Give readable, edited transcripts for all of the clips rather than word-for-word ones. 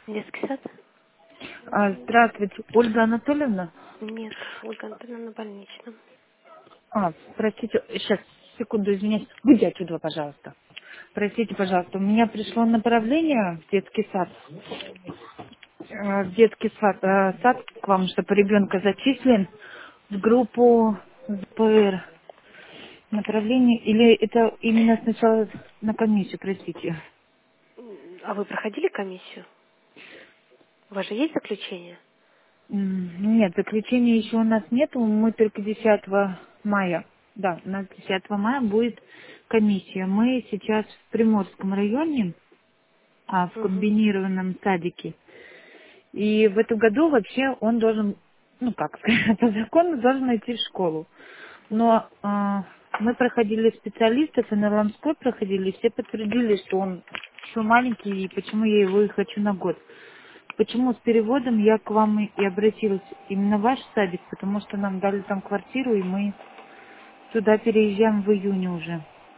Детский сад? Здравствуйте, Ольга Анатольевна. Нет, Ольга Антоновна на больничном. Простите, сейчас, секунду, извиняюсь. Выйди отсюда, пожалуйста. Простите, пожалуйста, у меня пришло направление в детский сад. В детский сад к вам, чтобы ребенка зачислен в группу ЗПР. Направление, или это именно сначала на комиссию, простите. А вы проходили комиссию? У вас же есть заключение? Нет, заключения еще у нас нету, мы только 10 мая. Да, у нас 10 мая будет комиссия. Мы сейчас в Приморском районе, в Угу. комбинированном садике. И в этом году вообще он должен, ну как сказать, по закону должен идти в школу. Угу. Но мы проходили специалистов, и на Ламской проходили, и все подтвердили, что он еще маленький, и почему я его и хочу на год. Почему с переводом я к вам и обратилась именно в ваш садик, потому что нам дали там квартиру, и мы туда переезжаем в июне уже.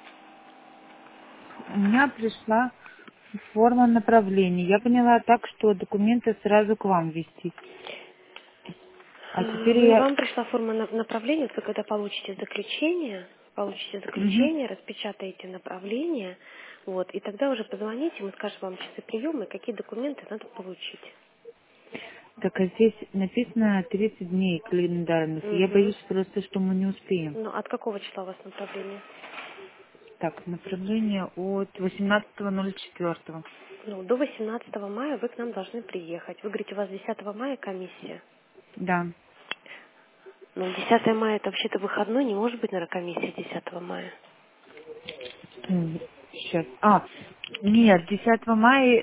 У меня пришла форма направления. Я поняла так, что документы сразу к вам вести. А теперь я... Вам пришла форма направления, вот вы когда получите Мгм. заключение, распечатаете направление, вот, и тогда уже позвоните, мы скажем вам часы приема и какие документы надо получить. Так, а здесь написано 30 дней календарных. Я Угу. боюсь просто, что мы не успеем. Ну, от какого числа у вас направление? Так, направление от 18.04. Ну, до 18 мая вы к нам должны приехать. Вы говорите, у вас 10 мая комиссия. Да. Ну, 10 мая это вообще-то выходной, не может быть, наверное, комиссия 10 мая. Сейчас. Нет, 10 мая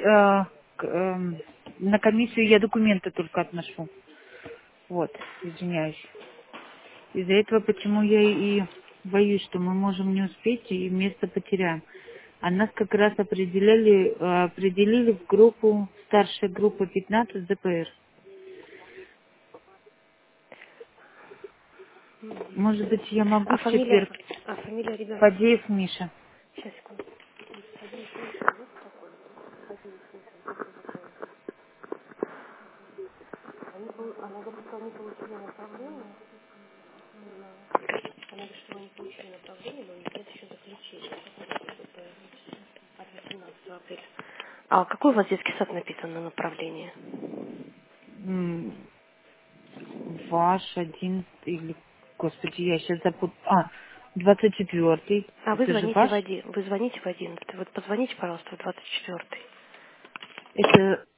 на комиссию я документы только отношу. Вот, извиняюсь. Из-за этого почему я и боюсь, что мы можем не успеть и место потеряем. А нас как раз определили в группу, старшая группа 15 ЗПР. Может быть, я могу А в фамилия, четверг. а фамилия ребенка? Фадеев Миша. Сейчас, секунду. Она говорит, что они получили направление. Она говорит, что вы не получили направление, но нет еще заключения. От 18 апреля. А какой у вас детский сад написан на направлении? М, Ваш 11 или, господи, я сейчас запутала. 24-й. А вы Это же звоните ваш? в 11. Вы звоните в 11. Вот позвоните, пожалуйста, в 24. Это